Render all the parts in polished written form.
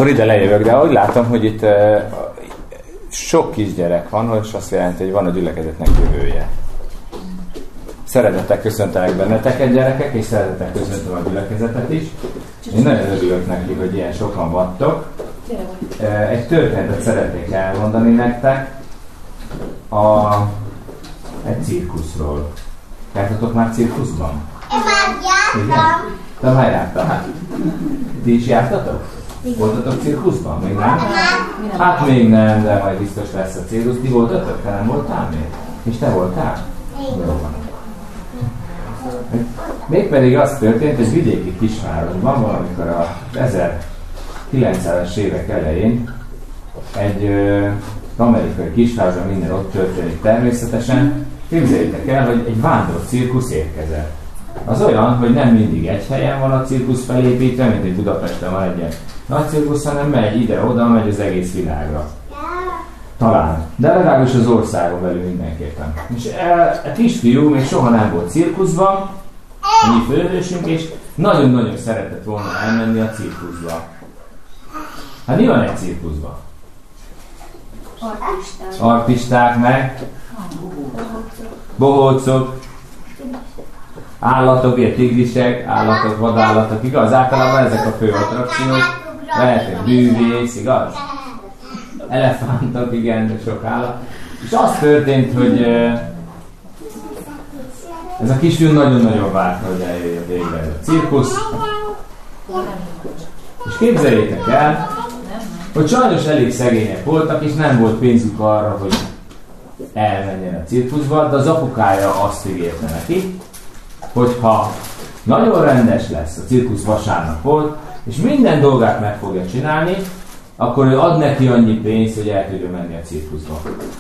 akkor ide lejövök, de ahogy látom, hogy itt sok kisgyerek van, és azt jelenti, hogy van a gyülekezetnek jövője. Szeretettel köszöntelek benneteket, gyerekek, és szeretettel köszöntöm a gyülekezetet is. Én nagyon örülök neki, hogy ilyen sokan vagytok. Egy történetet szeretnék elmondani nektek egy cirkuszról. Jártatok már cirkuszban? Én már jártam. Te már jártál? Ti is jártatok? Voltatok cirkuszban? Még nem? Hát még nem, de majd biztos lesz a cirkusz. Ti voltatok? Te nem voltál még? És te voltál? Jó van. Mégpedig az történt, hogy vidéki kisvárosban valamikor a 1900-es évek elején egy amerikai kisvárosban, minden ott történik természetesen. Képzeljétek el, hogy egy vándor cirkusz érkezett. Az olyan, hogy nem mindig egy helyen van a cirkusz felépítve, mint egy Budapesten van egy ilyen nagy cirkusz, hanem megy ide-oda, megy az egész világra. Talán. De legalábbis az országon belül mindenképpen. És a kisfiú még soha nem volt cirkuszban, a mi főhősünk, és nagyon-nagyon szeretett volna elmenni a cirkuszba. Hát mi van egy cirkuszban? Artisták meg, bohócok, állatok, ilyen tigrisek, állatok, vadállatok, igaz? Általában ezek a fő attrakciók. Lehet egy bűvész, igaz? Elefántok, igen, de sok állat. És az történt, hogy ez a kisfiú nagyon-nagyon várta, hogy eljöjjön végre ez a cirkusz. És képzeljétek el, hogy sajnos elég szegények voltak, és nem volt pénzük arra, hogy elmenjen a cirkuszba, de az apukája azt ígérte neki, hogyha nagyon rendes lesz, a cirkusz vasárnap volt, és minden dolgát meg fogja csinálni, akkor ő ad neki annyi pénzt, hogy el tudja menni a cirkuszba.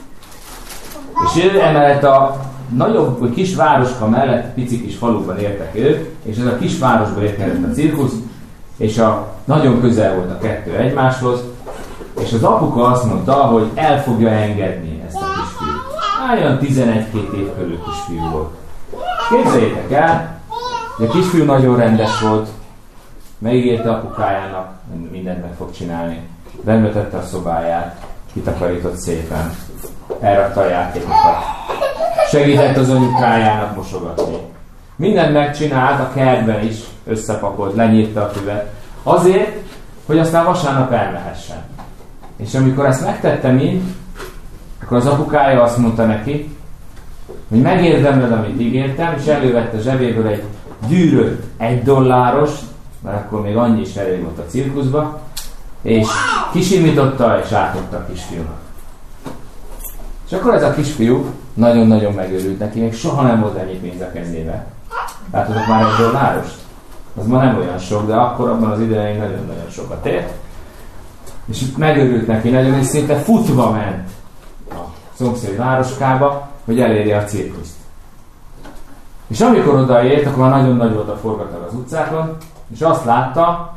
És ő emellett a nagyobb, vagy kis városka mellett pici kis faluban éltek ők, és ez a kis városba érkezett a cirkusz, és nagyon közel volt a kettő egymáshoz, és az apuka azt mondta, hogy el fogja engedni ezt a kisfiút. Olyan 11-2 év körül kisfiú volt. Képzeljétek el, hogy a kisfiú nagyon rendes volt, megígérte apukájának, mindent meg fog csinálni. Rendbe a szobáját, kitakarított szépen, elrakta a játékokat. Segített az anyukájának mosogatni. Mindent megcsinált, a kertben is összepakolt, lenyírta a füvet. Azért, hogy aztán vasárnap elmehessen. És amikor ezt megtette mind, akkor az apukája azt mondta neki, hogy megérdemled, amit ígértem, és elővette zsebéből egy gyűrött $1, mert akkor még annyi is elég volt a cirkuszba, és kisimította, és átadta a kisfiúnak. És akkor ez a kisfiú nagyon-nagyon megörült neki, még soha nem volt ennyi pénz a kezébe. Látodok már $1? Az ma nem olyan sok, de akkor abban az idején nagyon-nagyon sokat ért. És megörült neki nagyon, és szinte futva ment a szomszéd városkába, hogy elérje a cirkuszt. És amikor odaért, akkor már nagyon nagy volt a forgatag az utcákon, és azt látta,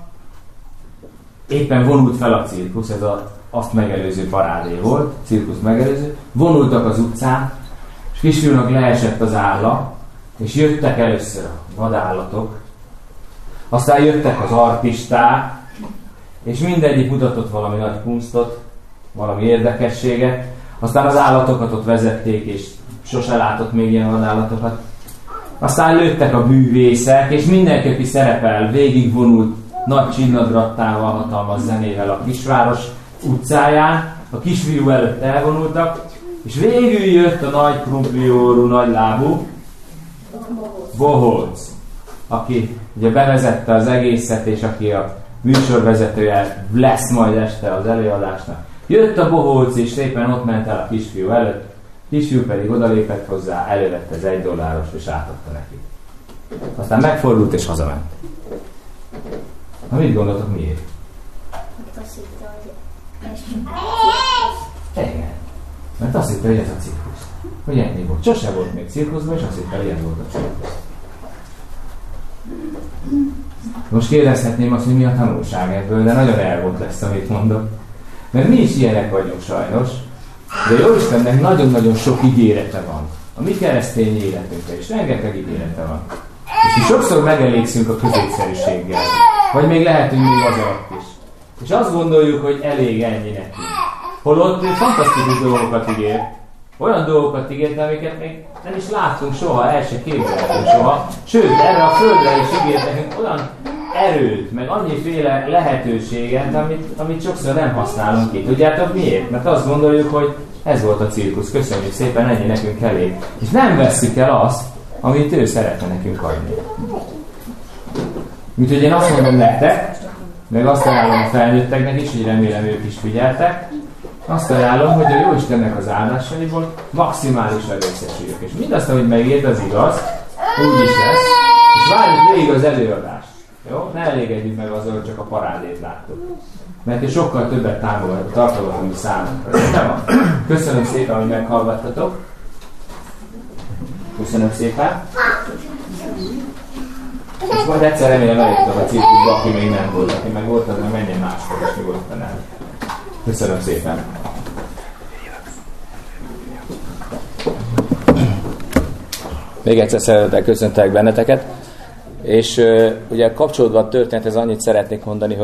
éppen vonult fel a cirkusz, ez azt megelőző parádé volt, cirkusz megelőző, vonultak az utcán, és kisfiúnak leesett az álla, és jöttek először a vadállatok, aztán jöttek az artisták, és mindegyik mutatott valami nagy kunstot, valami érdekességet, aztán az állatokat ott vezették, és sose látott még ilyen vadállatokat. Aztán lőttek a bűvészek, és mindenki, aki szerepel, végigvonult nagy csilladrattával, hatalmas zenével a kisváros utcáján, a kisfiú előtt elvonultak, és végül jött a nagy krumpliórú, nagy lábú bohóc, aki ugye bevezette az egészet, és aki a műsorvezetője lesz majd este az előadásnak. Jött a bohóc, és szépen ott ment el a kisfiú előtt, kisfiú pedig odalépett hozzá, elővette az $1, és átadta neki. Aztán megfordult, és hazament. Na mit gondoltok, miért? Azt hitte, hogy Igen. Mert azt hitte, hogy ez a cirkusz. Hogy ennyi volt. Sose volt még cirkuszban, és azt hitte, hogy ez volt a cirkusz. Most kérdezhetném azt, hogy mi a tanulság ebből, de nagyon elvolt lesz, amit mondok. Mert mi is ilyenek vagyunk sajnos, de Jóistennek nagyon-nagyon sok ígérete van. A mi keresztény életünkre is rengeteg ígérete van. És mi sokszor megelégszünk a középszerűséggel. Vagy még lehetünk még azért is. És azt gondoljuk, hogy elég ennyi neki. Holott ő fantasztikus dolgokat ígér. Olyan dolgokat ígért, amiket még nem is láttunk soha, el se képzelhetünk soha. Sőt, erre a földre is ígért nekünk olyan erőt, meg annyiféle lehetőséget, amit sokszor nem használunk ki. Tudjátok miért? Mert azt gondoljuk, hogy ez volt a cirkusz, köszönjük szépen, ennyi nekünk elég. És nem vesszük el azt, amit ő szeretne nekünk adni. Úgyhogy én azt mondom nektek, meg azt ajánlom a felnőtteknek is, hogy remélem ők is figyeltek, azt ajánlom, hogy a Jóistennek az áldásaiból maximálisan részesüljük. És mindazt, amit megért, az igaz, úgy is lesz, és várjuk végig az előadást. Jó? Ne elégedjük meg azzal, hogy csak a parádét láttuk. Mert sokkal többet tartogatunk számunkra. Köszönöm szépen, hogy meghallgattatok. Köszönöm szépen. És majd egyszer remélem eljutok a cirkuszba, aki még nem volt. Aki meg volt, az meg menjen máskor, és nyugodtan el. Köszönöm szépen. Még egyszer szeretettel köszöntelek benneteket. És ugye kapcsolódva a történethez annyit szeretnék mondani,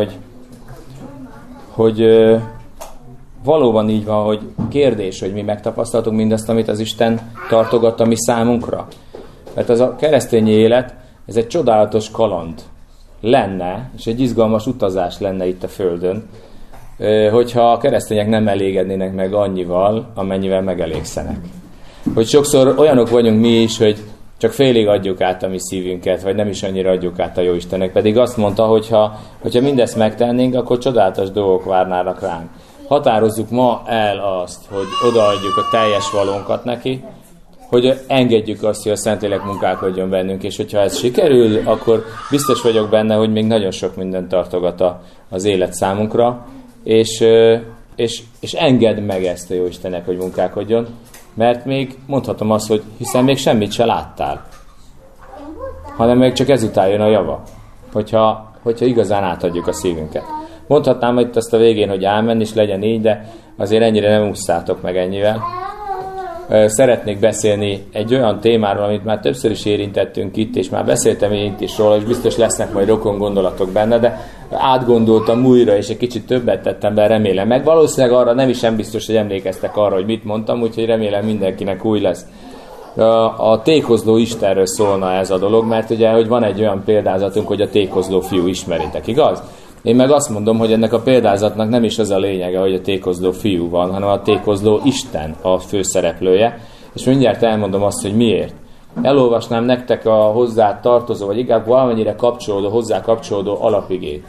hogy valóban így van, hogy kérdés, hogy mi megtapasztaltunk mindazt, amit az Isten tartogat a mi számunkra. Mert az a keresztényi élet, ez egy csodálatos kaland lenne, és egy izgalmas utazás lenne itt a Földön, hogyha a keresztények nem elégednének meg annyival, amennyivel megelégszenek. Hogy sokszor olyanok vagyunk mi is, hogy csak félig adjuk át a mi szívünket, vagy nem is annyira adjuk át a Jóistennek. Pedig azt mondta, hogyha mindezt megtennénk, akkor csodálatos dolgok várnának ránk. Határozzuk ma el azt, hogy odaadjuk a teljes valónkat neki, hogy engedjük azt, hogy a Szentlélek munkálkodjon bennünk, és hogyha ez sikerül, akkor biztos vagyok benne, hogy még nagyon sok mindent tartogat az élet számunkra, és engedd meg ezt a Jóistennek, hogy munkálkodjon, mert még mondhatom azt, hogy hiszen még semmit se láttál, hanem még csak ezután jön a java, hogyha igazán átadjuk a szívünket. Mondhatnám itt azt a végén, hogy ámen, és legyen így, de azért ennyire nem ússzátok meg ennyivel. Szeretnék beszélni egy olyan témáról, amit már többször is érintettünk itt, és már beszéltem én itt is róla, és biztos lesznek majd rokon gondolatok benne, de átgondoltam újra, és egy kicsit többet tettem be, remélem. Meg valószínűleg arra nem is biztos, hogy emlékeztek arra, hogy mit mondtam, úgyhogy remélem mindenkinek új lesz. A tékozló Istenről szólna ez a dolog, mert ugye, hogy van egy olyan példázatunk, hogy a tékozló fiú ismeritek, igaz? Én meg azt mondom, hogy ennek a példázatnak nem is az a lényege, hogy a tékozló fiú van, hanem a tékozló Isten a főszereplője, és mindjárt elmondom azt, hogy miért. Elolvasnám nektek a hozzá tartozó, vagy inkább valamennyire hozzá kapcsolódó alapigét.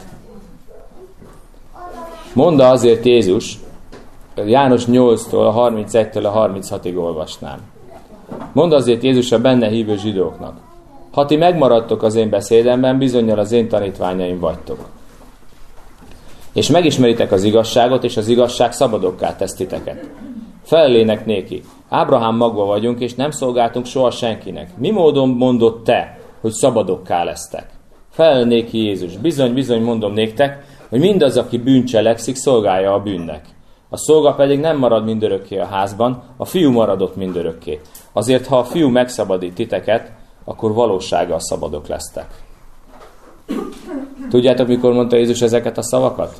Mondta azért Jézus, János 8-tól, a 31-től a 36-ig olvasnám. Mondta azért Jézus a benne hívő zsidóknak: ha ti megmaradtok az én beszédemben, bizonnyal az én tanítványaim vagytok. És megismeritek az igazságot, és az igazság szabadokká tesz titeket. Felelének néki: Ábrahám magva vagyunk, és nem szolgáltunk soha senkinek. Mi módon mondott te, hogy szabadokká lesztek? Felel néki Jézus: bizony, bizony mondom néktek, hogy mindaz, aki bűnt cselekszik, szolgálja a bűnnek. A szolga pedig nem marad mindörökké a házban, a fiú maradott mindörökké. Azért, ha a fiú megszabadít titeket, akkor valósággal szabadok lesztek. Tudjátok, mikor mondta Jézus ezeket a szavakat?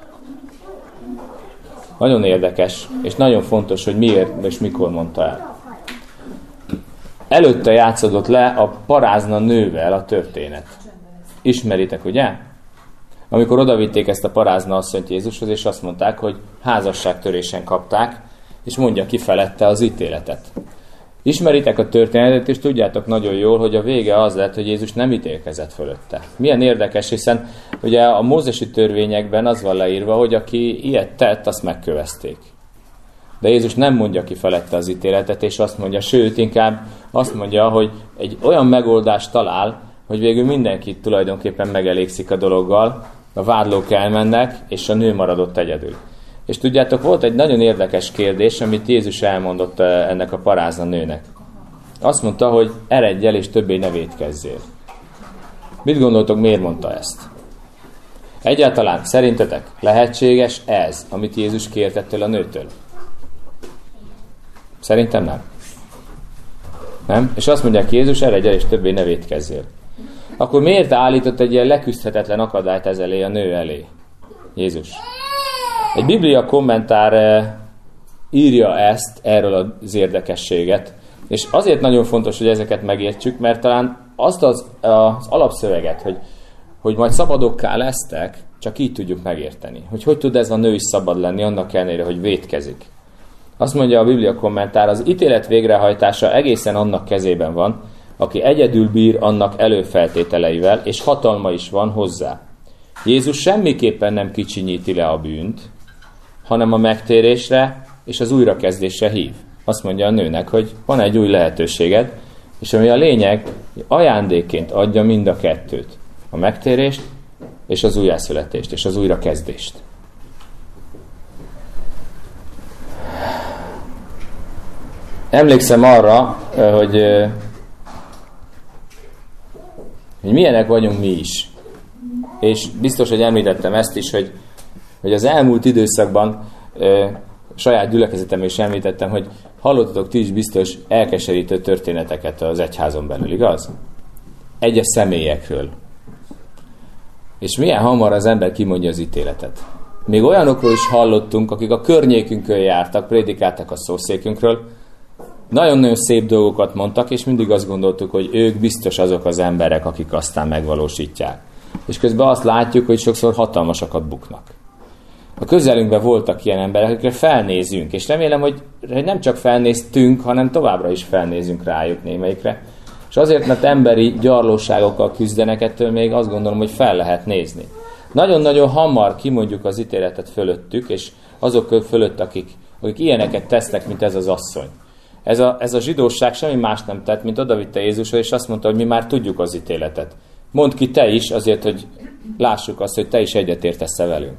Nagyon érdekes, és nagyon fontos, hogy miért és mikor mondta el. Előtte játszódott le a parázna nővel a történet. Ismeritek, ugye? Amikor odavitték ezt a parázna asszonyt Jézushoz, és azt mondták, hogy házasságtörésen kapták, és mondja ki felette az ítéletet. Ismeritek a történetet, és tudjátok nagyon jól, hogy a vége az lett, hogy Jézus nem ítélkezett fölötte. Milyen érdekes, hiszen ugye a mózesi törvényekben az van leírva, hogy aki ilyet tett, azt megkövezték. De Jézus nem mondja ki felette az ítéletet, és azt mondja, sőt, inkább azt mondja, hogy egy olyan megoldást talál, hogy végül mindenki tulajdonképpen megelégszik a dologgal, a vádlók elmennek, és a nő maradott egyedül. És tudjátok, volt egy nagyon érdekes kérdés, amit Jézus elmondott ennek a parázna nőnek. Azt mondta, hogy eredj el, és többé ne vétkezzél. Mit gondoltok, miért mondta ezt? Egyáltalán szerintetek lehetséges ez, amit Jézus kért ettől a nőtől? Szerintem nem. Nem? És azt mondják Jézus, eredj el, és többé ne vétkezzél. Akkor miért állított egy ilyen leküzdhetetlen akadályt ez elé, a nő elé? Jézus. Egy Biblia kommentár írja erről az érdekességet, és azért nagyon fontos, hogy ezeket megértsük, mert talán azt az alapszöveget, hogy majd szabadokká lesztek, csak így tudjuk megérteni. Hogy tud ez a nő is szabad lenni, annak ellenére, hogy vétkezik. Azt mondja a Biblia kommentár, az ítélet végrehajtása egészen annak kezében van, aki egyedül bír annak előfeltételeivel, és hatalma is van hozzá. Jézus semmiképpen nem kicsinyíti le a bűnt, hanem a megtérésre és az újrakezdésre hív. Azt mondja a nőnek, hogy van egy új lehetőséged, és ami a lényeg, ajándékként adja mind a kettőt. A megtérést és az újjászületést, és az újrakezdést. Emlékszem arra, hogy milyenek vagyunk mi is. És biztos, hogy említettem ezt is, hogy az elmúlt időszakban saját gyülekezetem is említettem, hogy hallottatok ti is biztos elkeserítő történeteket az egyházon belül, igaz? Egyes személyekről. És milyen hamar az ember kimondja az ítéletet. Még olyanokról is hallottunk, akik a környékünkön jártak, prédikáltak a szószékünkről, nagyon-nagyon szép dolgokat mondtak, és mindig azt gondoltuk, hogy ők biztos azok az emberek, akik aztán megvalósítják. És közben azt látjuk, hogy sokszor hatalmasakat buknak. A közelünkben voltak ilyen emberek, akikre felnézünk, és remélem, hogy nem csak felnéztünk, hanem továbbra is felnézünk rájuk némelyikre. És azért, mert emberi gyarlóságokkal küzdenek, ettől még azt gondolom, hogy fel lehet nézni. Nagyon-nagyon hamar kimondjuk az ítéletet fölöttük, és azok fölött, akik ilyeneket tesznek, mint ez az asszony. Ez a zsidóság semmi más nem tett, mint odavitte Jézushoz, és azt mondta, hogy mi már tudjuk az ítéletet. Mondd ki te is, azért, hogy lássuk azt, hogy te is egyetértesz-e velünk.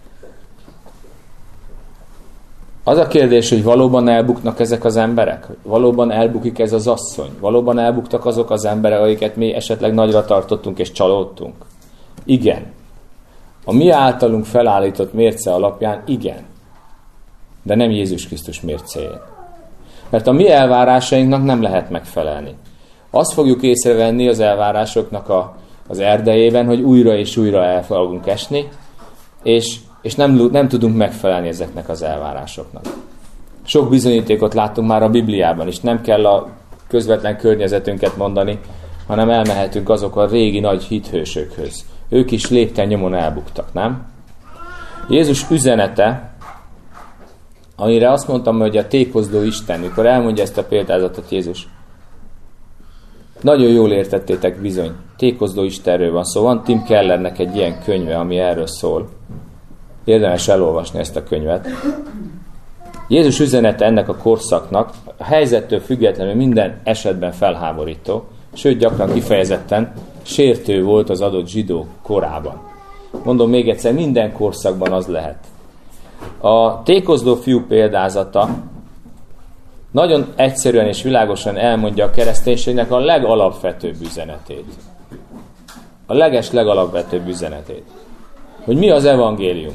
Az a kérdés, hogy valóban elbuknak ezek az emberek? Valóban elbukik ez az asszony? Valóban elbuktak azok az emberek, akiket mi esetleg nagyra tartottunk és csalódtunk? Igen. A mi általunk felállított mérce alapján igen. De nem Jézus Krisztus mércéjén. Mert a mi elvárásainknak nem lehet megfelelni. Azt fogjuk észrevenni az elvárásoknak az erdejében, hogy újra és újra el fogunk esni, és nem tudunk megfelelni ezeknek az elvárásoknak. Sok bizonyítékot láttunk már a Bibliában is, nem kell a közvetlen környezetünket mondani, hanem elmehetünk azok a régi nagy hithősökhöz. Ők is lépten nyomon elbuktak, nem? Jézus üzenete, amire azt mondtam, hogy a tékozló Isten, mikor elmondja ezt a példázatot Jézus, nagyon jól értettétek bizony. Tékozló Istenről van szó. Van Tim Kellernek egy ilyen könyve, ami erről szól. Érdemes elolvasni ezt a könyvet. Jézus üzenete ennek a korszaknak a helyzettől függetlenül minden esetben felháborító, sőt gyakran kifejezetten sértő volt az adott zsidó korában. Mondom még egyszer, minden korszakban az lehet. A tékozló fiú példázata nagyon egyszerűen és világosan elmondja a kereszténységnek a legalapvetőbb üzenetét. A legalapvetőbb üzenetét. Hogy mi az evangélium?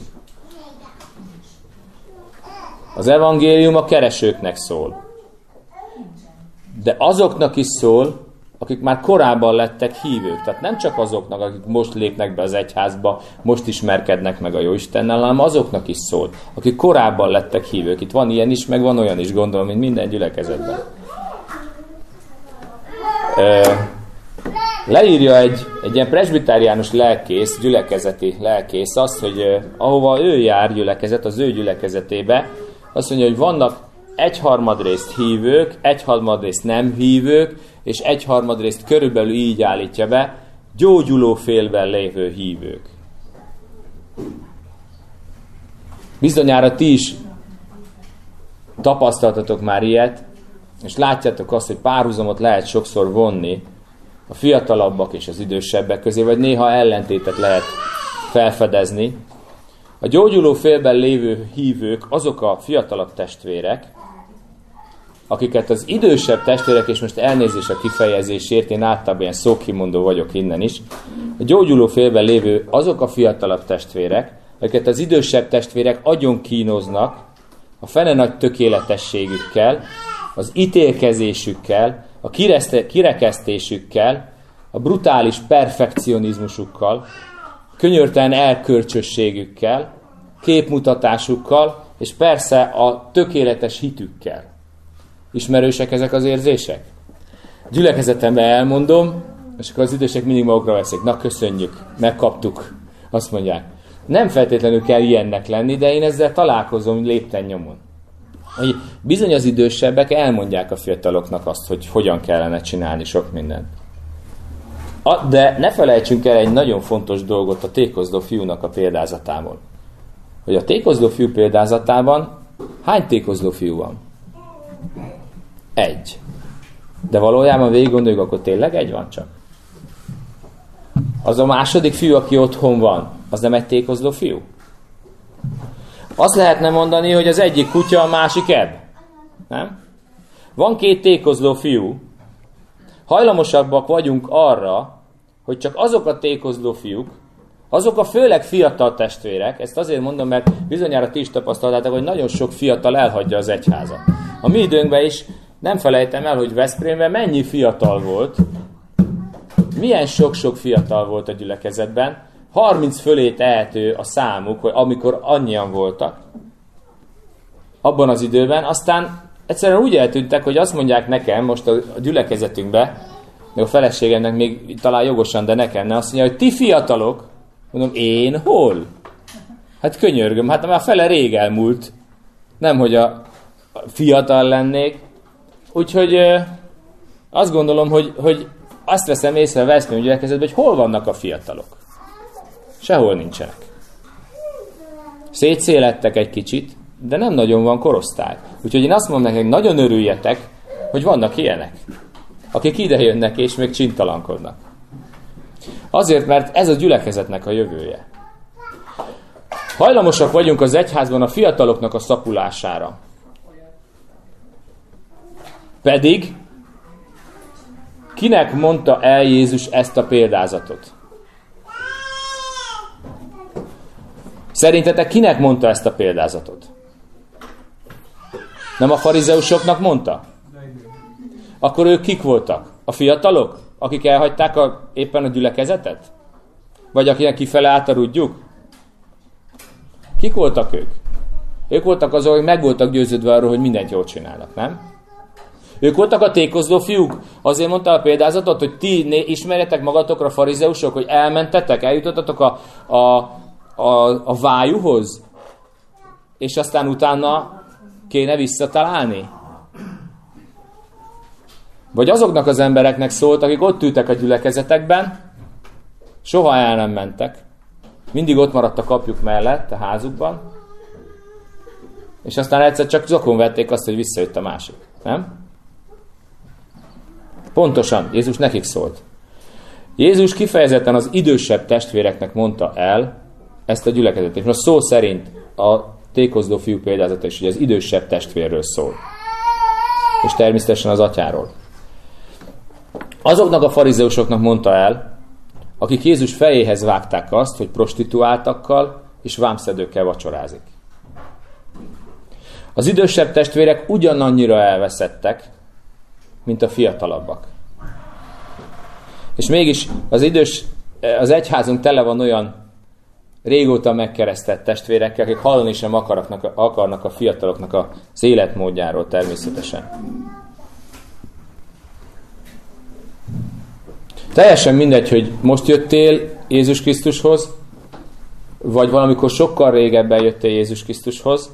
Az evangélium a keresőknek szól. De azoknak is szól, akik már korábban lettek hívők. Tehát nem csak azoknak, akik most lépnek be az egyházba, most ismerkednek meg a Jóistennel, hanem azoknak is szól, akik korábban lettek hívők. Itt van ilyen is, meg van olyan is, gondolom, mint minden gyülekezetben. Leírja egy ilyen presbiteriánus lelkész, gyülekezeti lelkész azt, hogy ahova ő jár gyülekezet, az ő gyülekezetébe, azt mondja, hogy vannak egyharmadrészt hívők, egyharmadrészt nem hívők, és egyharmadrészt körülbelül így állítja be, gyógyuló félben lévő hívők. Bizonyára ti is tapasztaltatok már ilyet, és látjátok azt, hogy párhuzamot lehet sokszor vonni a fiatalabbak és az idősebbek közé, vagy néha ellentétet lehet felfedezni. A gyógyuló félben lévő hívők azok a fiatalabb testvérek, akiket az idősebb testvérek, és most elnézés a kifejezésért, én általában ilyen szókimondó vagyok innen is, a gyógyuló félben lévő azok a fiatalabb testvérek, akiket az idősebb testvérek agyon kínoznak a fene nagy tökéletességükkel, az ítélkezésükkel, a kirekesztésükkel, a brutális perfekcionizmusukkal, könyörtelen elkölcsösségükkel, képmutatásukkal, és persze a tökéletes hitükkel. Ismerősek ezek az érzések? Gyülekezetemben elmondom, és akkor az idősek mindig magukra veszik. Na, köszönjük, megkaptuk. Azt mondják. Nem feltétlenül kell ilyennek lenni, de én ezzel találkozom lépten nyomon. Hogy bizony az idősebbek elmondják a fiataloknak azt, hogy hogyan kellene csinálni sok mindent. De ne felejtsünk el egy nagyon fontos dolgot a tékozló fiúnak a példázatából. Hogy a tékozló fiú példázatában hány tékozló fiú van? Egy. De valójában végig gondoljuk, akkor tényleg egy van csak? Az a második fiú, aki otthon van, az nem egy tékozló fiú? Azt lehetne mondani, hogy az egyik kutya, a másik ebb. Nem? Van két tékozló fiú, hajlamosabbak vagyunk arra, hogy csak azok a tékozló fiúk, azok a főleg fiatal testvérek, ezt azért mondom, mert bizonyára ti is tapasztaltátok, hogy nagyon sok fiatal elhagyja az egyházat. A mi időnkben is nem felejtem el, hogy Veszprémben mennyi fiatal volt, milyen sok-sok fiatal volt a gyülekezetben, 30 fölé tehető a számuk, hogy amikor annyian voltak, abban az időben, aztán egyszerűen úgy eltűntek, hogy azt mondják nekem most a gyülekezetünkbe, meg a feleségemnek még talán jogosan, de nekem ne, azt mondja, hogy ti fiatalok, mondom, én hol? Hát könyörgöm, hát már fele rég elmúlt, nem, hogy a fiatal lennék. Úgyhogy azt gondolom, hogy azt veszem észre a Veszprém gyülekezetben, hogy hol vannak a fiatalok. Sehol nincsenek. Szétszélettek egy kicsit, de nem nagyon van korosztály. Úgyhogy én azt mondom nekik, nagyon örüljetek, hogy vannak ilyenek, akik ide jönnek és még csintalankodnak. Azért, mert ez a gyülekezetnek a jövője. Hajlamosak vagyunk az egyházban a fiataloknak a szapulására. Pedig kinek mondta el Jézus ezt a példázatot? Szerintetek kinek mondta ezt a példázatot? Nem a farizeusoknak mondta? Akkor ők kik voltak? A fiatalok? Akik elhagyták éppen a gyülekezetet? Vagy akinek kifele állt a rudjuk? Kik voltak ők? Ők voltak azok, akik meg voltak győződve arról, hogy mindent jól csinálnak, nem? Ők voltak a tékozló fiúk. Azért mondta a példázatot, hogy ti ismerjetek magatokra farizeusok, hogy elmentetek, eljutottatok a vájuhoz, és aztán utána kéne visszatalálni? Vagy azoknak az embereknek szólt, akik ott ültek a gyülekezetekben, soha el nem mentek, mindig ott maradt a kapjuk mellett, a házukban, és aztán egyszer csak zokon vették azt, hogy visszajött a másik. Nem? Pontosan, Jézus nekik szólt. Jézus kifejezetten az idősebb testvéreknek mondta el ezt a gyülekezetet. És most szó szerint a tékozló fiú példázata is, hogy az idősebb testvérről szól. És természetesen az atyáról. Azoknak a farizeusoknak mondta el, akik Jézus fejéhez vágták azt, hogy prostituáltakkal és vámszedőkkel vacsorázik. Az idősebb testvérek ugyanannyira elveszettek, mint a fiatalabbak. És mégis az egyházunk tele van olyan régóta megkeresztett testvérekkel, akik hallani sem akarnak a fiataloknak az életmódjáról természetesen. Teljesen mindegy, hogy most jöttél Jézus Krisztushoz, vagy valamikor sokkal régebben jöttél Jézus Krisztushoz.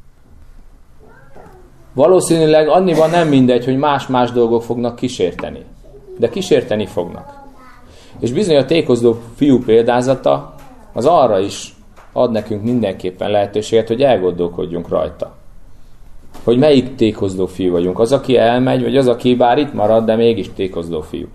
Valószínűleg annyiban nem mindegy, hogy más-más dolgok fognak kísérteni. De kísérteni fognak. És bizony a tékozló fiú példázata az arra is ad nekünk mindenképpen lehetőséget, hogy elgondolkodjunk rajta. Hogy melyik tékozló fiú vagyunk. Az, aki elmegy, vagy az, aki bár itt marad, de mégis tékozló fiú.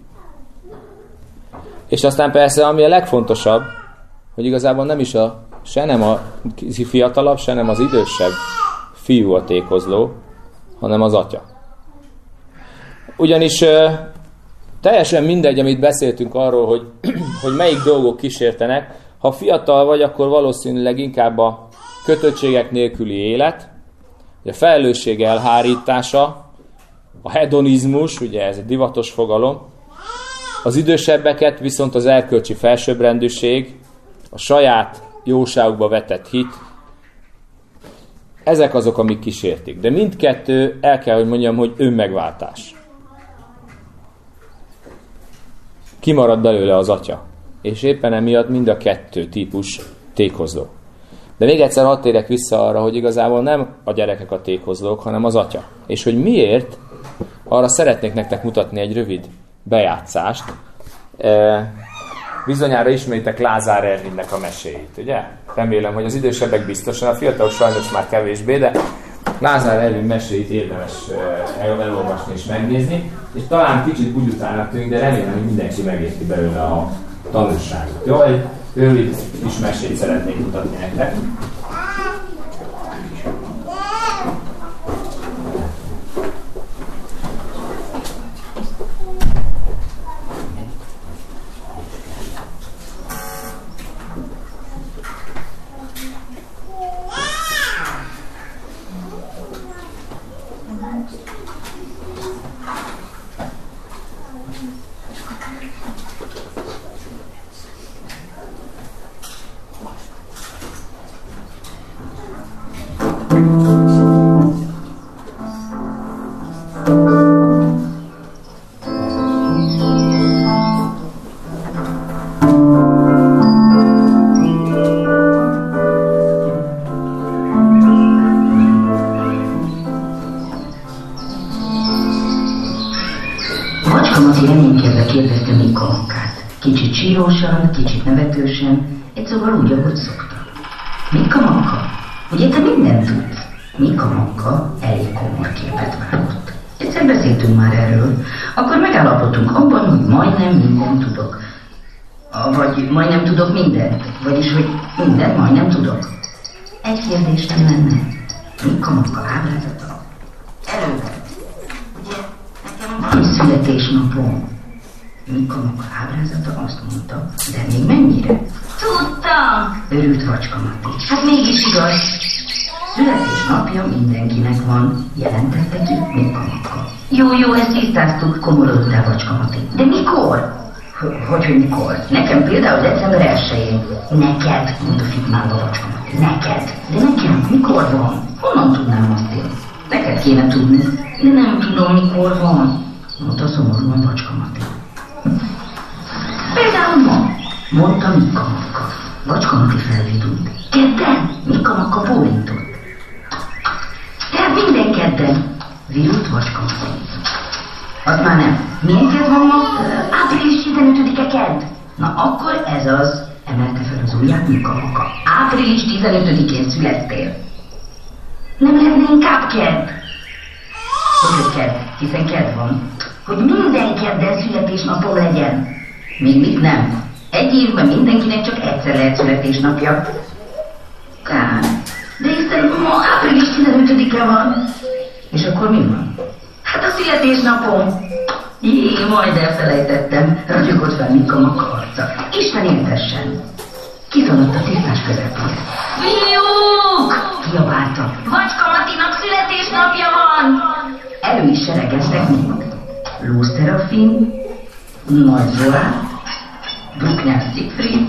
És aztán persze, ami a legfontosabb, hogy igazából se nem a fiatalabb, se nem az idősebb fiú a tékozló, hanem az atya. Ugyanis teljesen mindegy, amit beszéltünk arról, hogy melyik dolgok kísértenek. Ha fiatal vagy, akkor valószínűleg inkább a kötöttségek nélküli élet, a felelősség elhárítása, a hedonizmus, ugye ez egy divatos fogalom, az idősebbeket viszont az erkölcsi felsőbbrendűség, a saját jóságukba vetett hit, ezek azok, amik kísértik. De mindkettő, el kell, hogy mondjam, hogy önmegváltás. Kimarad belőle az atya. És éppen emiatt mind a kettő típus tékozló. De még egyszer hadd térek vissza arra, hogy igazából nem a gyerekek a tékozlók, hanem az atya. És hogy miért, arra szeretnék nektek mutatni egy rövid bejátszást. Bizonyára ismeritek Lázár Ervinnek a meséit, ugye? Remélem, hogy az idősebbek biztosan, a fiatalok sajnos már kevésbé, de Lázár Ervin meséit érdemes elolvasni és megnézni, és talán kicsit úgy utának tűnik, de remélem, hogy mindenki megérti belőle a tanulságot. Jó, egy rövid kis mesét szeretnék mutatni nektek. Kicsit sírósan, kicsit nevetősen, egy szóval úgy, ahogy szokta. Mika Manka, ugye te mindent tudsz? Mika Manka elég komoly képet vágott. Egyszer beszéltünk már erről, akkor megállapodtunk abban, hogy majdnem mindent tudok. Vagy majdnem tudok mindent, vagyis, hogy mindent majdnem tudok. Egy kérdésem lenne, Mika Manka ábrázata elővett. Ugye, nekem van születésnapom. Mika Manka ábrázata azt mondta, de még mennyire? Tudtam! Örült Vacska Mati. Hát mégis igaz. Születésnapja mindenkinek van, jelentette ki Mika Manka. Jó, ezt tisztáztuk, komorodott el Vacska Mati. De mikor? Hogy mikor? Nekem például december 1-én. Neked, mondta fitmálva Vacska Mati. Neked. De nekem mikor van? Honnan tudnám azt én? Neked kéne tudni. De nem tudom, mikor van, mondta szomorúan Vacska Mati. Például ma, mondta Mika Manka. Vacska Mati felvidult. Kedden? Mika Manka bólintott. Tehát minden kedden, virult Vacska Mati. Az már nem. Milyen kedd van ma? Április 15-e kedd. Na akkor ez az, emelte fel az ujját Mika Manka. Április 15-én születtél. Nem lehetne inkább kedd? Hogy kedd, hiszen kedd van. Hogy minden kedden születésnapom legyen. Még mit nem? Egy évben mindenkinek csak egyszer lehet születésnapja. Kár. De hiszen ma április 15-e van. És akkor mi van? Hát a születésnapom. Jé, majd elfelejtettem. Ragyogott fel Mika Manka arca. Isten éltessen. Kitolott a tisztás közepén. Fiúk! Kiabálta. Vacska Matinak születésnapja van! Elő is seregeztek mind. Lóz Terafin, Nagy Zolán, Bruckner Siegfried,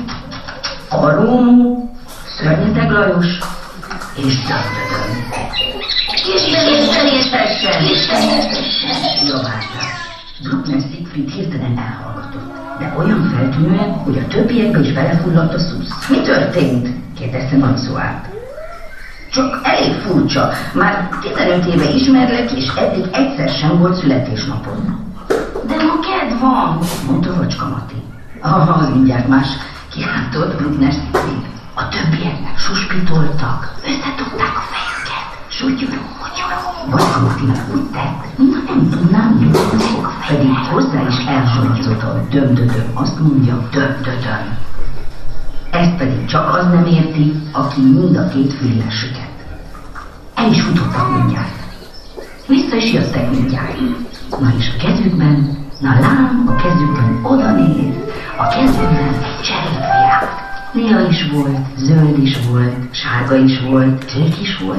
Arómó, Szörnyeteg Lajos és Döndödön. Isten értessen! Javáltál. Bruckner Siegfried hirtelen elhallgatott, de olyan feltűnően, hogy a többiekbe is belefulladt a szusz. Mi történt? Kérdezte Nagy Zolán. Csak elég furcsa, már 15 éve ismerlek, és eddig egyszer sem volt születésnapom. De ma kedd van, mondta Vacska Mati. Az mindjárt más, kiáltott Bruckner Siegfried. A többiek suspitoltak, összetudták a fejüket. Sutyuró, Vacska Matinak úgy tett, mintha nem tudnám, mi a fej. Pedig hozzá is elsorazott a Döndödön, azt mondja Döndödön. Ezt pedig csak az nem érti, aki mind a két fülére süket. El is futottak mindjárt. Vissza is jöttek mindjárt. Na és a kezükben, na lám, a kezükben oda néz, a kezükben egy cserépvirág. Lila is volt, zöld is volt, sárga is volt, kék is volt,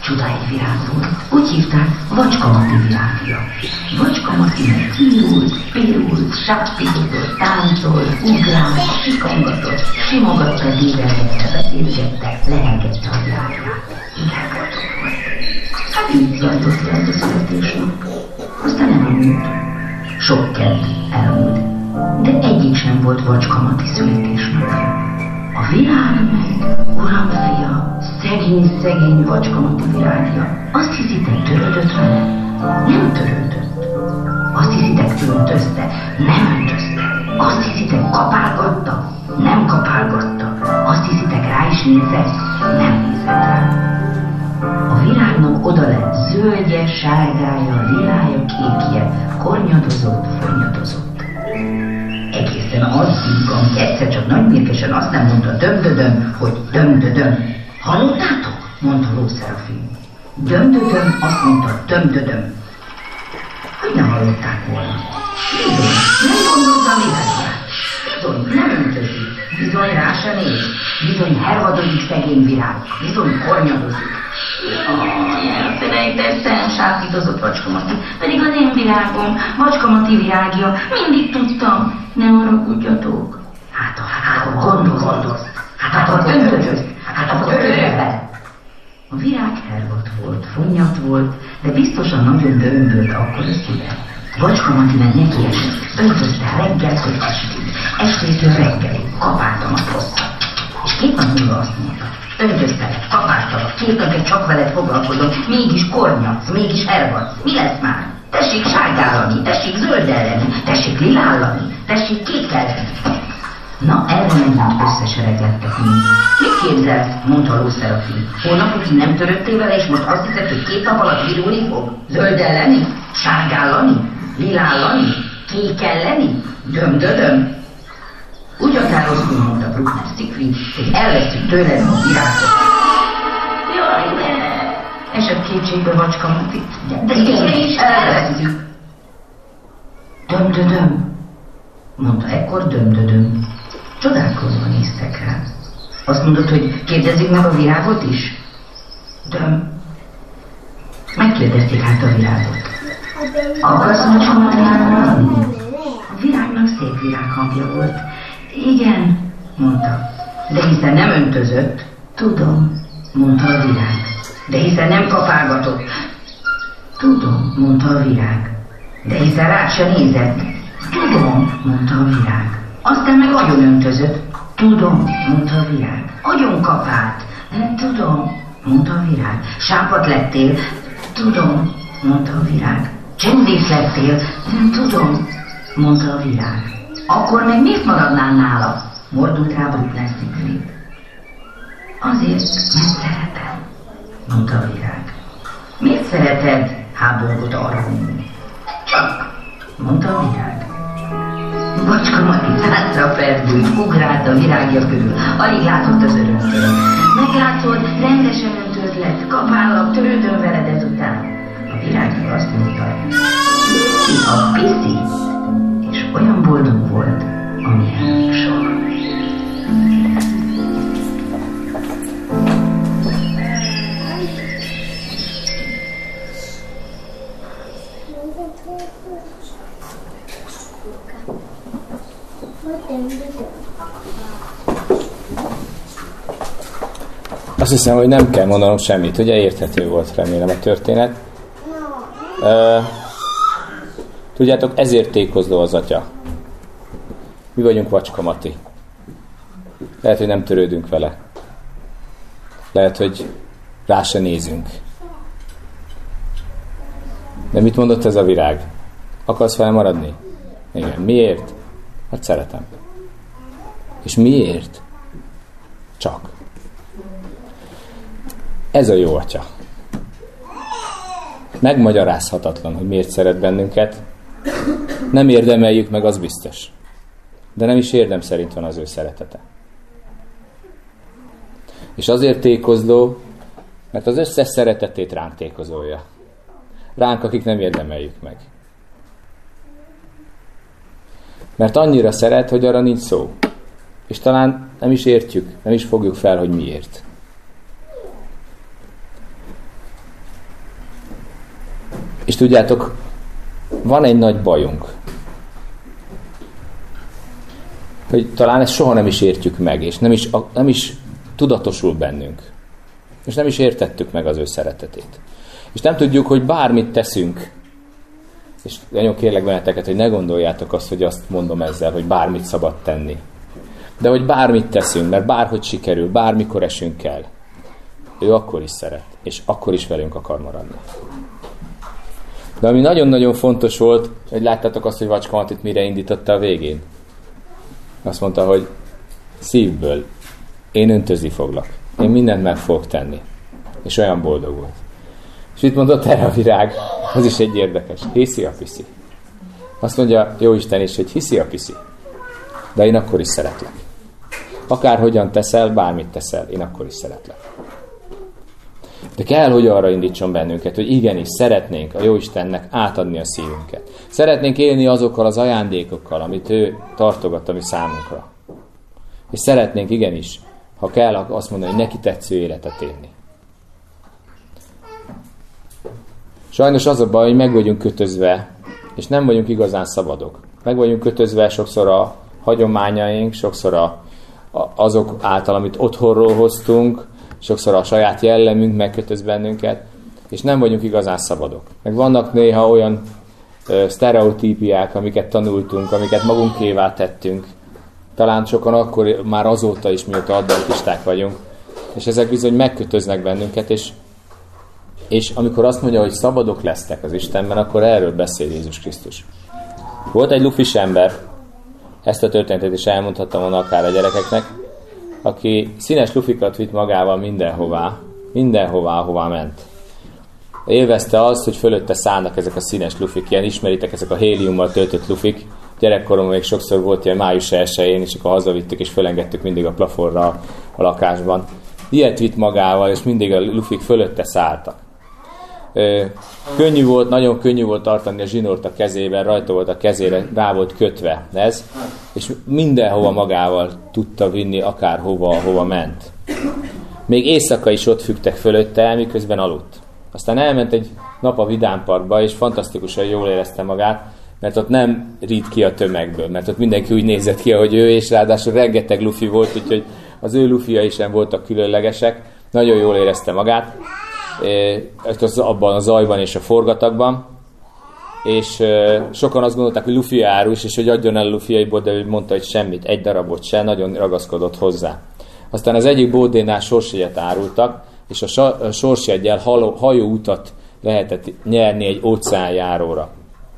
Csuda egy virág volt. Úgy hívták, Vacskamati virágja. Vacskamati meg kiúlt, pirult, sáppítozott, táncolt, ugrált, sikongatott, simogatta, dédelgette, beszélgette, lehelgette a virágját. Igen, boldog volt. Hát így zajlott le ez a születésnap. Aztán elmúlt. Sok kedd elmúlt. De egyik sem volt Vacskamati születésnapja. A virág meg, uram fia, szegény Vacskamati virágja. Azt hiszitek, törődött vele? Nem törődött. Azt hiszitek, öntözte? Nem öntözte. Azt hiszitek, kapálgatta? Nem kapálgatta. Azt hiszitek, rá is nézett? Nem nézett rá. A virágnak oda lett zöldje, sárgája, lilája, kékje, kornyadozott, fonnyadozott. Egészen addig, amíg egyszer csak nagymérgesen azt nem mondta döm-dödöm, hogy döm-dödöm. Hallottátok? Mondta Lószerafin. Döm-dödöm, azt mondta döm-dödöm. Hogy nem hallották volna? Bizony, nem gondolta a virágját. Bizony, nem öntözi. Bizony, rá se néz. Bizony, hervadozik szegény virág. Bizony, kornyadozik. Elfelejtettem, sápítozott Vacskamati. Pedig az én virágom, Vacskamati virágja. Mindig tudtam. Ne haragudjatok. Hát akkor gondolsz. Hát akkor öntözöz. Hát akkor törőbe. A virág hervad volt, fonnyat volt, de biztosan nagyon dömbölt akkor a szíve. Vacskamati meg neki esett. Öntözte reggeltől estig. Estétől reggelig. Kapáltam a rosszat. És 2 nap múlva azt mondta. Öntöztelek, kapáltalak, 2 napig csak veled foglalkozom, mégis kornyadsz, mégis hervadsz. Mi lesz már? Tessék sárgállani, tessék zöldelleni, tessék lilállani, tessék kékelleni. Na, erre megint összesereglettek mind. Mit képzelsz? Mondta Lószerafin. Hónapokig nem törődtél vele, és most azt hiszed, hogy 2 nap alatt virulni fog? Zöldelleni? Sárgállani? Lilállani? Kékelleni? Döm-dödöm? Úgy határoztunk, mondta Bruckner Siegfried, hogy elvesztjük tőled a virágot. Jaj, ne! Esett kétségbe Vacskamati. De is elvesztjük. Döm-dödöm, mondta ekkor döm-dödöm. Csodálkozva néztek rá. Azt mondod, hogy kérdezzük meg a virágot is? Döm. Megkérdezték hát a virágot. Akarsz Vacskamati maradni? A virágnak szép virághangja volt. Igen, mondta. De hiszen nem öntözött. Tudom, mondta a virág. De hiszen nem kapálgatott. Tudom, mondta a virág. De hiszen rá se nézett. Tudom, mondta a virág. Aztán meg agyon öntözött. Tudom, mondta a virág. Agyon kapált. Tudom, mondta a virág. Sápat lettél. Tudom, mondta a virág. Csendész lettél. Tudom, mondta a virág. Akkor meg miért maradnál nála? Mordult rá Bruckner Siegfried. Azért, mert szeretem, mondta a virág. Miért szereted? Háborgott arra mindig. Csak, mondta a virág. Vacskamati táncra ferdült, ugrált a virágja körül, alig látott az örömtől. Meglátszol, rendesen öntöd lett, kapállak, törődöm veled ezután. A virág azt mondta, a piszi, és olyan boldog volt, amilyen még soha. Azt hiszem, hogy nem kell mondanom semmit, ugye érthető volt, remélem a történet. Tudjátok, ezért tékozló az atya. Mi vagyunk Vacskamati. Lehet, hogy nem törődünk vele. Lehet, hogy rá se nézünk. De mit mondott ez a virág? Akarsz vele maradni? Igen. Miért? Hát szeretem. És miért? Csak. Ez a jó atya. Megmagyarázhatatlan, hogy miért szeret bennünket. Nem érdemeljük meg, az biztos. De nem is érdem szerint van az ő szeretete. És azért tékozló, mert az összes szeretetét ránk tékozolja. Ránk, akik nem érdemeljük meg. Mert annyira szeret, hogy arra nincs szó. És talán nem is értjük, nem is fogjuk fel, hogy miért. És tudjátok, van egy nagy bajunk, hogy talán ezt soha nem is értjük meg, és nem is tudatosul bennünk. És nem is értettük meg az ő szeretetét. És nem tudjuk, hogy bármit teszünk, és nagyon kérlek benneteket, hogy ne gondoljátok azt, hogy azt mondom ezzel, hogy bármit szabad tenni. De hogy bármit teszünk, mert bárhogy sikerül, bármikor esünk el, ő akkor is szeret, és akkor is velünk akar maradni. De ami nagyon-nagyon fontos volt, hogy láttátok azt, hogy Vacska Matit mire indította a végén. Azt mondta, hogy szívből én öntözni foglak. Én mindent meg fogok tenni. És olyan boldog volt. És itt mondott erre a virág, az is egy érdekes. Hiszi a piszi. Azt mondja Jóisten is, hogy hiszi a piszi. De én akkor is szeretlek. Akárhogyan teszel, bármit teszel, én akkor is szeretlek. De kell, hogy arra indítson bennünket, hogy igenis szeretnénk a Jóistennek átadni a szívünket. Szeretnénk élni azokkal az ajándékokkal, amit ő tartogat a mi számunkra. És szeretnénk igenis, ha kell, azt mondani, hogy neki tetsző életet élni. Sajnos az a baj, hogy meg vagyunk kötözve, és nem vagyunk igazán szabadok. Meg vagyunk kötözve sokszor a hagyományaink, sokszor azok által, amit otthonról hoztunk, sokszor a saját jellemünk megkötöz bennünket, és nem vagyunk igazán szabadok. Meg vannak néha olyan sztereotípiák, amiket tanultunk, amiket magunkévá tettünk. Talán sokan akkor már azóta is, mióta adventisták vagyunk, és ezek bizony megkötöznek bennünket, és amikor azt mondja, hogy szabadok lesztek az Istenben, akkor erről beszél Jézus Krisztus. Volt egy lufis ember, ezt a történetet is elmondhattam volna akár a gyerekeknek, aki színes lufikat vitt magával mindenhová, ahová ment. Élvezte azt, hogy fölötte szállnak ezek a színes lufik, ilyen ismeritek, ezek a héliummal töltött lufik. Gyerekkoromban még sokszor volt ilyen május 1-én, és akkor hazavittük, és fölengedtük mindig a plafonra a lakásban. Ilyet vitt magával, és mindig a lufik fölötte szálltak. Könnyű volt, nagyon könnyű volt tartani a zsinort a kezében, rajta volt a kezére, rá volt kötve ez, és mindenhova magával tudta vinni, akárhova, ahova ment. Még éjszaka is ott függtek fölötte, miközben aludt. Aztán elment egy nap a vidámparkba, és fantasztikusan jól érezte magát, mert ott nem rít ki a tömegből, mert ott mindenki úgy nézett ki, ahogy ő, és ráadásul rengeteg lufi volt, úgyhogy az ő lufiai sem voltak különlegesek, nagyon jól érezte magát, abban a zajban és a forgatagban, és sokan azt gondolták, hogy lufi árus, és hogy adjon el a lufiaiból, de ő mondta, hogy semmit, egy darabot se, nagyon ragaszkodott hozzá. Aztán az egyik bódénál sorsjegyet árultak, és a sorsjeggyel hajóutat lehetett nyerni egy óceánjáróra.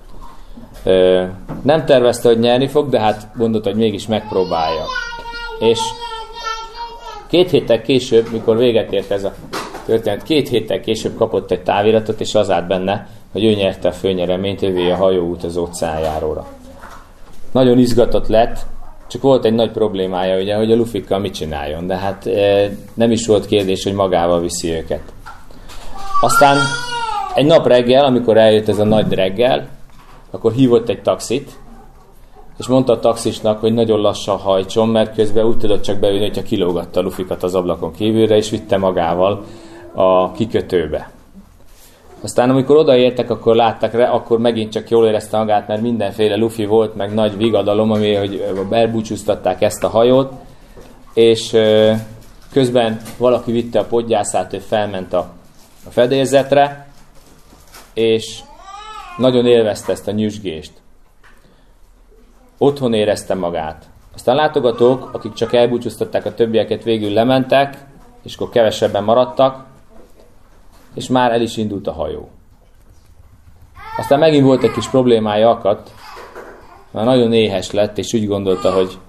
Nem tervezte, hogy nyerni fog, de hát gondolta, hogy mégis megpróbálja. És 2 héttel később, mikor véget ért ez a történet, 2 héttel később kapott egy táviratot, és az állt benne, hogy ő nyerte a főnyereményt, ővé a hajóút az óceánjáróra. Nagyon izgatott lett, csak volt egy nagy problémája, ugye, hogy a lufikkal mit csináljon, de hát nem is volt kérdés, hogy magával viszi őket. Aztán egy nap reggel, amikor eljött ez a nagy reggel, akkor hívott egy taxit, és mondta a taxisnak, hogy nagyon lassan hajtson, mert közben úgy tudott csak beülni, hogyha kilógatta a lufikat az ablakon kívülre, és vitte magával a kikötőbe. Aztán amikor odaértek, akkor látták rá, akkor megint csak jól érezte magát, mert mindenféle lufi volt, meg nagy vigadalom, ami, hogy elbúcsúztatták ezt a hajót, és közben valaki vitte a podgyászát, ő felment a fedélzetre, és nagyon élvezte ezt a nyüzsgést. Otthon érezte magát. Aztán látogatók, akik csak elbúcsúztatták a többieket, végül lementek, és akkor kevesebben maradtak, és már el is indult a hajó. Aztán megint volt egy kis problémája, akadt, már nagyon éhes lett, és úgy gondolta, hogy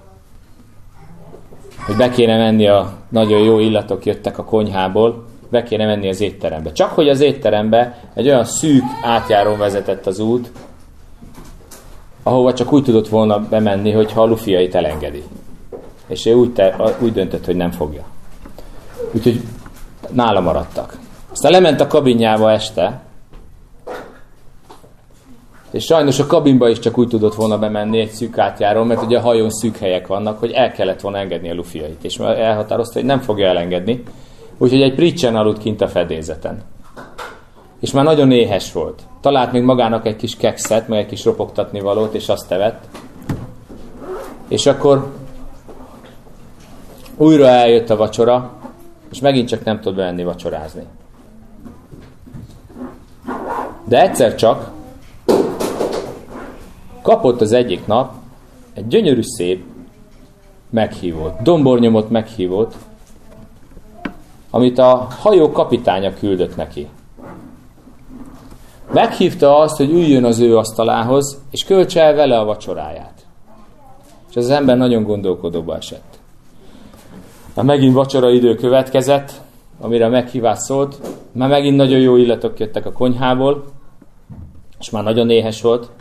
be kéne menni, a nagyon jó illatok jöttek a konyhából, be kéne menni az étterembe. Csak hogy az étterembe egy olyan szűk átjárón vezetett az út, ahova csak úgy tudott volna bemenni, hogyha a lufiait elengedi. És ő úgy döntött, hogy nem fogja. Úgyhogy nála maradtak. Aztán lement a kabinjába este, és sajnos a kabinba is csak úgy tudott volna bemenni egy szűk átjáron, mert ugye a hajón szűk helyek vannak, hogy el kellett volna engedni a lufiait. És elhatározta, hogy nem fogja elengedni. Úgyhogy egy pricsen aludt kint a fedélzeten. És már nagyon éhes volt. talált még magának egy kis kekszet, meg egy kis ropogtatni valót, és azt evett. És akkor újra eljött a vacsora, és megint csak nem tud bemenni vacsorázni. De egyszer csak kapott az egyik nap egy gyönyörű szép meghívót, dombornyomott meghívót, amit a hajó kapitánya küldött neki. Meghívta azt, hogy üljön az ő asztalához, és költse el vele a vacsoráját. És az ember nagyon gondolkodóba esett. Már megint vacsora idő következett, amire a meghívás szólt, már megint nagyon jó illatok jöttek a konyhából, és már nagyon éhes volt.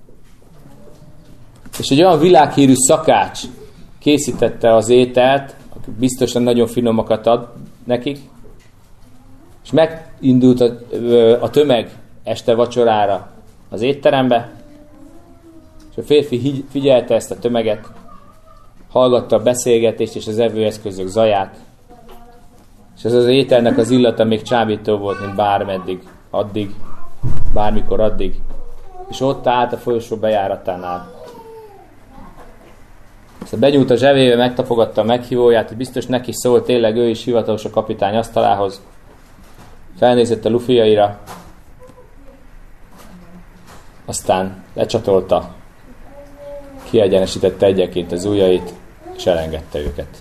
És egy olyan világhírű szakács készítette az ételt, aki biztosan nagyon finomakat ad nekik, és megindult a tömeg este vacsorára az étterembe, és a férfi figyelte ezt a tömeget, hallgatta a beszélgetést és az evőeszközök zaját, és ez az ételnek az illata még csábító volt, mint bármeddig, addig, bármikor addig, és ott állt a folyosó bejáratánál. Aztán benyúlt a zsebébe, megtapogatta a meghívóját, hogy biztos neki szólt, tényleg ő is hivatalos a kapitány asztalához. Felnézett a lufiaira, aztán lecsatolta, kiegyenesítette egyenként az ujjait, és elengedte őket.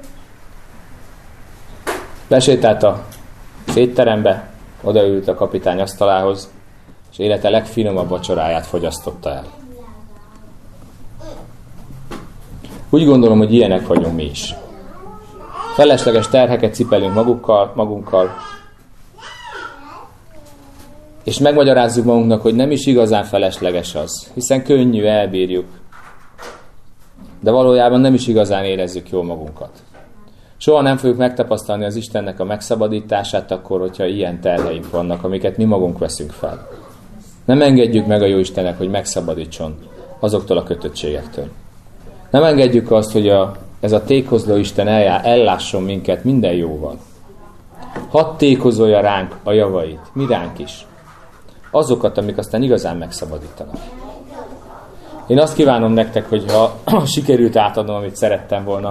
Besétált a étterembe, odaült a kapitány asztalához, és élete legfinomabb vacsoráját fogyasztotta el. Úgy gondolom, hogy ilyenek vagyunk mi is. Felesleges terheket cipelünk magunkkal, és megmagyarázzuk magunknak, hogy nem is igazán felesleges az, hiszen könnyű, elbírjuk, de valójában nem is igazán érezzük jól magunkat. Soha nem fogjuk megtapasztalni az Istennek a megszabadítását akkor, hogyha ilyen terheink vannak, amiket mi magunk veszünk fel. Nem engedjük meg a Jóistennek, hogy megszabadítson azoktól a kötöttségektől. Nem engedjük azt, hogy ez a tékozló Isten ellásson minket minden jóval. Hadd tékozolja ránk a javait, mi ránk is. Azokat, amik aztán igazán megszabadítanak. Én azt kívánom nektek, hogyha sikerült átadnom, amit szerettem volna,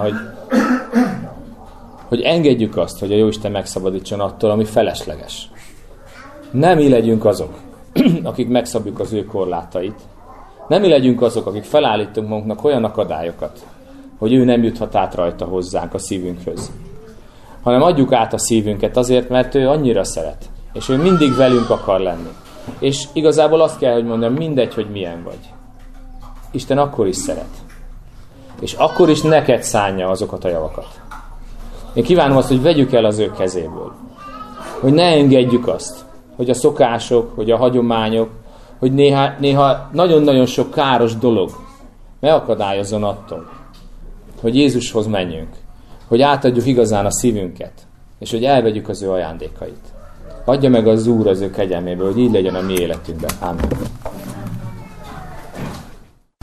hogy engedjük azt, hogy a Jóisten megszabadítson attól, ami felesleges. Nem mi legyünk azok, akik megszabjuk az ő korlátait. Nem mi legyünk azok, akik felállítunk magunknak olyan akadályokat, hogy ő nem juthat át rajta hozzánk a szívünkhöz. Hanem adjuk át a szívünket azért, mert ő annyira szeret. És ő mindig velünk akar lenni. És igazából azt kell, hogy mondjam, mindegy, hogy milyen vagy. Isten akkor is szeret. És akkor is neked szánja azokat a javakat. Én kívánom azt, hogy vegyük el az ő kezéből. Hogy ne engedjük azt, hogy a szokások, hogy a hagyományok, hogy néha nagyon-nagyon sok káros dolog megakadályozzon attól, hogy Jézushoz menjünk, hogy átadjuk igazán a szívünket, és hogy elvegyük az ő ajándékait. Adja meg az Úr az ő kegyelméből, hogy így legyen a mi életünkben. Ámen.